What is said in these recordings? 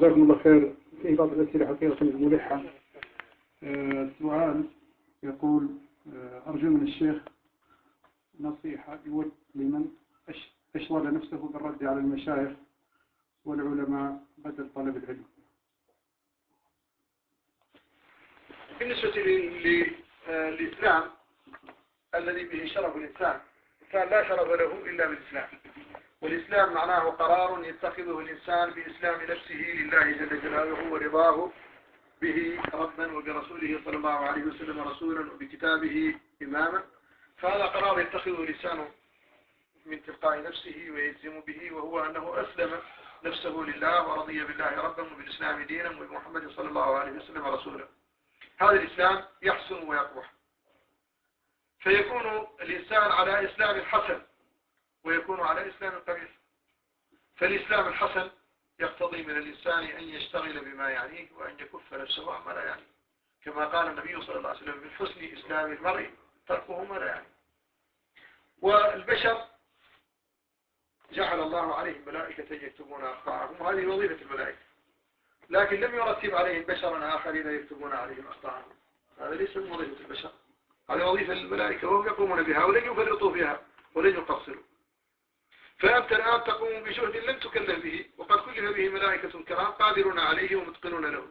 جزاكم الله خير. في بعض الأسئلة حقيقة ملحة. السؤال يقول أرجو من الشيخ نصيحة لمن أشغل نفسه بالرد على المشايخ والعلماء بدل طلب العلم. بالنسبة للإسلام الذي به شرف الإنسان، كان لا شرف له إلا بالإسلام، والإسلام معناه قرار يتخذه الإنسان بإسلام نفسه لله جل جلاله ورضاه به ربا وبرسوله صلى الله عليه وسلم رسولا وبكتابه إماما. فهذا قرار يتخذه الإنسان من تلقاء نفسه ويلزم به، وهو أنه أسلم نفسه لله ورضي بالله ربا وبالإسلام دينا وبمحمد صلى الله عليه وسلم رسولا. هذا الإسلام يحسن ويقبح، فيكون الإنسان على إسلام حسن ويكون على إسلام قبيح. فالإسلام الحسن يقتضي من الإنسان أن يشتغل بما يعنيه وأن يكف نفسه عما لا يعنيه، كما قال النبي صلى الله عليه وسلم من حسن إسلام المرء تركه ما لا يعنيه. والبشر جعل الله عليهم ملائكة يكتبون أخطاءهم، وهذه وظيفة الملائكة، لكن لم يرتب عليهم بشرا آخرين يكتبون عليهم أخطاءهم. هذا ليس من وظيفة البشر، هذه وظيفة الملائكة وهم يقومون بها ولن يفرطوا فيها ولن يقصروا. فأنت الآن تقوم بجهد لم تكلف به وقد كلف به ملائكة كرام قادرون عليه ومتقنون له.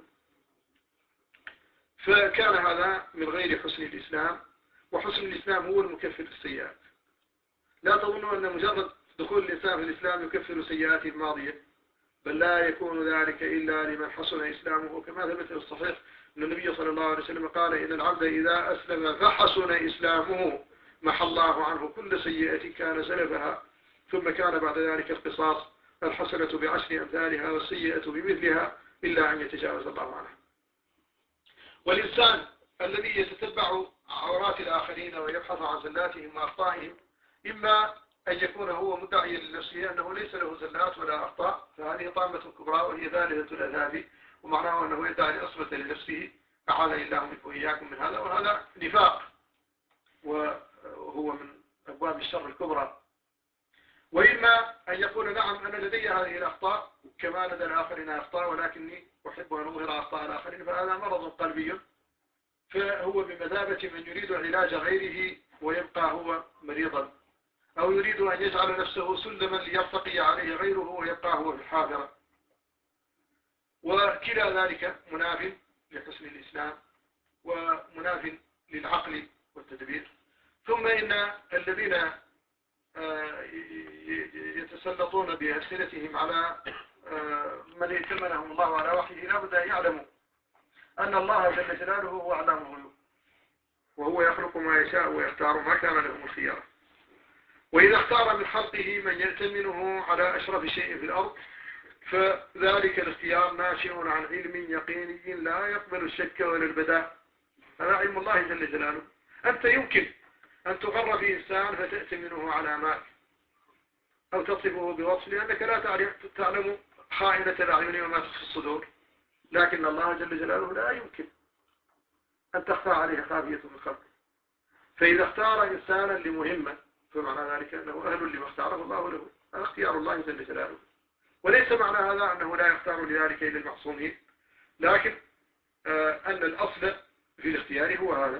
فكان هذا من غير حسن الإسلام، وحسن الإسلام هو المكفر السيئات. لا تظنوا أن مجرد دخول الإنسان في الإسلام يكفر سيئاته الماضية، بل لا يكون ذلك إلا لمن حسن إسلامه، كما ثبت في الصحيح أن النبي صلى الله عليه وسلم قال إن العبد إذا أسلم فحسن إسلامه محى الله عنه كل سيئة كان سلفها، ثم كان بعد ذلك القصاص، الحسنة بعشر أمثالها والسيئة بمثلها إلا أن يتجاوز الله عنها. والإنسان الذي يتتبع عورات الآخرين ويبحث عن زلاتهم وأخطائهم، إما أن يكون هو مدعيا لنفسه أنه ليس له زلات ولا أخطاء، فهذه طامة كبرى وهي ثالثة الأذاب، ومعناه أنه يدعي العصمة لنفسه، أعاذني الله وإياكم من هذا، وهذا نفاق وهو من أبواب الشر الكبرى. وإما أن يقول نعم أنا لدي هذه الأخطاء كما لدى الآخرين أخطاء، ولكني أحب أن أظهر أخطاء الآخرين، فهذا مرض قلبي، فهو بمثابة من يريد علاج غيره ويبقى هو مريضا، أو يريد أن يجعل نفسه سلما ليرتقي عليه غيره ويبقى هو في الحافرة. وكلا ذلك مناف لحسن الإسلام ومناف للعقل والتدبير. ثم إن الذين يتسلطون بألسنتهم على من ائتمنهم الله على وحيه لا بد أن يعلموا أن الله جل جلاله هو علام الغيوب، وهو يخلق ما يشاء ويختار ما كان لهم الخيار. وإذا اختار من خلقه من يأتمنه على أشرف شيء في الأرض، فذلك الاختيار ناشئ عن علم يقيني لا يقبل الشك ولا البداء. هذا علم الله جل جلاله. أنت يمكن أن تغر في إنسان فتأتمنه على مال أو تصفه بوصف، لأنك لا تعلم خائنة الأعين وما تخفي الصدور، لكن الله جل جلاله لا يمكن أن تخفى عليه خافية من خلقه. فإذا اختار إنسانا لمهمة فمعنى ذلك أنه أهل لما اختاره الله له، هذا اختيار الله جل جلاله. وليس معنى هذا أنه لا يختار لذلك إلا المعصومين، لكن أن الأصل في الاختيار هو هذا.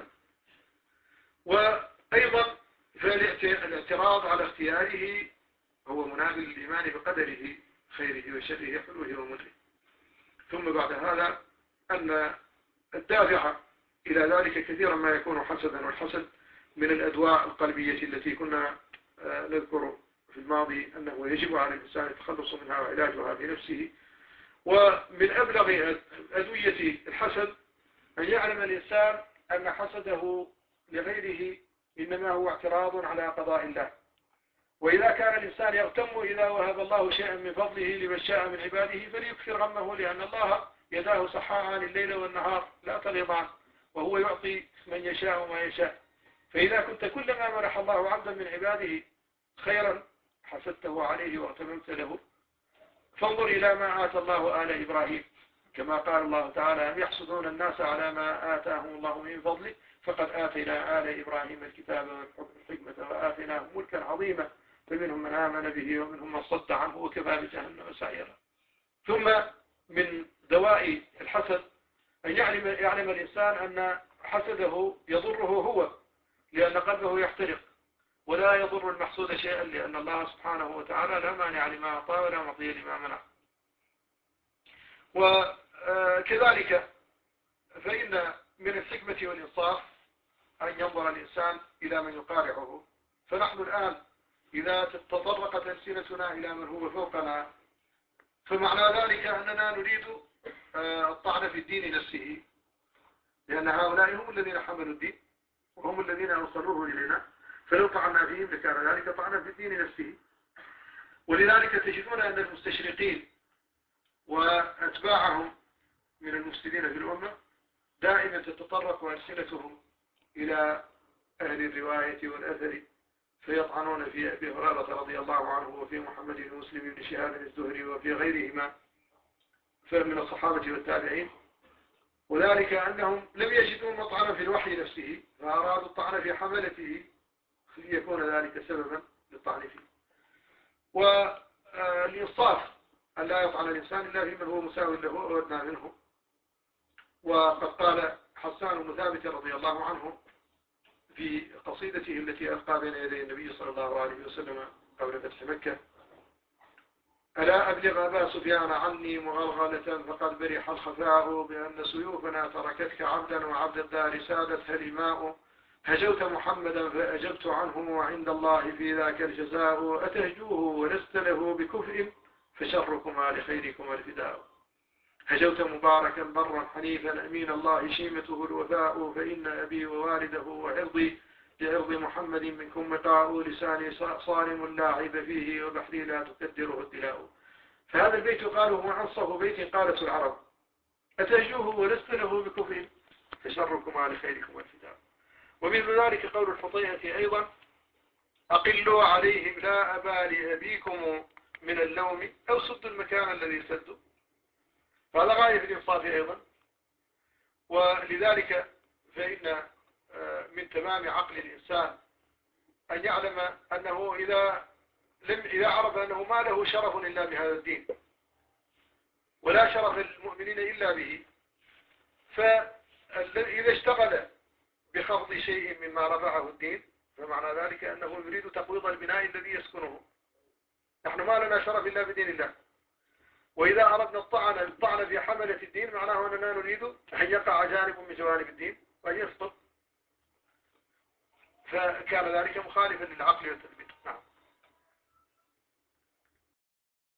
وأيضا فالاعتراض على اختياره هو منافي للإيمان بقدره خيره وشره حلوه ومره. ثم بعد هذا أن الدافع إلى ذلك كثيرا ما يكون حسدا، والحسد من الأدواء القلبية التي كنا نذكر في الماضي أنه يجب على الإنسان التخلص منها وعلاجها بنفسه. ومن أبلغ أدوية الحسد أن يعلم الإنسان أن حسده لغيره إنما هو اعتراض على قضاء الله. وإذا كان الإنسان يغتم إذا وهب الله شيئا من فضله لمن شاء من عباده فليكثر غمه، لأن الله يداه صحاحان الليل والنهار لا تغيضان، وهو يعطي من يشاء ما يشاء. فإذا كنت كلما منح الله عبدا من عباده خيرا حسدته عليه واغتممت له، فانظر إلى ما آتى الله آل إبراهيم، كما قال الله تعالى أم يحسدون الناس على ما آتاهم الله من فضله فقد آتينا آل إبراهيم الكتاب والحكمة وآتيناهم ملكا عظيما فمنهم من آمن به ومنهم من صد عنه وكفى بجهنم سعيرا. ثم من دواء الحسد أن يعلم الإنسان أن حسده يضره هو، لأن قلبه يحترق، ولا يضر المحسود شيئا، لأن الله سبحانه وتعالى لا مانع لما أعطى ولا معطي لما منع. وكذلك فإن من الحكمة والإنصاف أن ينظر الإنسان إلى من يقارعه. فنحن الآن إذا تطرقت ألسنتنا إلى من هو فوقنا، فمعنى ذلك أننا نريد الطعن في الدين نفسه، لأن هؤلاء هم الذين حملوا الدين وهم الذين أوصلوه إلينا، فلو طعنا فيهم لكان ذلك طعنا في الدين نفسه. ولذلك تجدون أن المستشرقين وأتباعهم من المفسدين في الأمة دائما تتطرق ألسنتهم إلى أهل الرواية والأثر، فيطعنون في أبي هريرة رضي الله عنه وفي محمد بن مسلم بن شهاب الزهري وفي غيرهما من الصحابة والتابعين، وذلك أنهم لم يجدوا مطعنا في الوحي نفسه، فأرادوا الطعن في حملته ليكون ذلك سببا للطعن فيه. والإنصاف أن لا يطعن الإنسان إلا فيمن هو مساو له أو أدنى منه. وقد قال حسان بن ثابت رضي الله عنه في قصيدته التي ألقى بين يدي النبي صلى الله عليه وسلم قبل فتح مكة: ألا أبلغ أبا سفيان عني مغلغلة فقد برح الخفاء بأن سيوفنا تركتك عبدا وعبد الدار سادتها الإماء، هجوت محمدا فأجبت عنه وعند الله في ذاك الجزاء، أتهجوه ولست له بكفء فشركما لخيركما الفداء، هجوت مباركا برا حنيفا أمين الله شيمته الوفاء، فإن أبي ووالده وعرضي لعرض محمد منكم مقاء، لساني صارم لا عيب فيه وبحري لا تكدره الدلاء. فهذا البيت قاله وأنصف بيت قالته العرب: أتهجوه ولست له بكفء فشركما لخيركما الفداء. ومثل ذلك قول الحطيئة أيضا: أقلوا عليهم لا أبا لأبيكم من اللوم أو سدوا المكان الذي سدوا. فهذا غاية في الإنصاف أيضا. ولذلك فإن من تمام عقل الإنسان أن يعلم أنه إذا عرف أنه ما له شرف إلا بهذا الدين ولا شرف المؤمنين إلا به، فإذا اشتغل بخفض شيء مما رفعه الدين فمعنى ذلك أنه يريد تقويض البناء الذي يسكنه. نحن ما لنا شرف إلا بدين الله، وإذا أردنا الطعن في حملة الدين معناه أننا نريد أن يقع جانب من جوانب الدين وأن يسقط، فكان ذلك مخالفا للعقل والتفكير.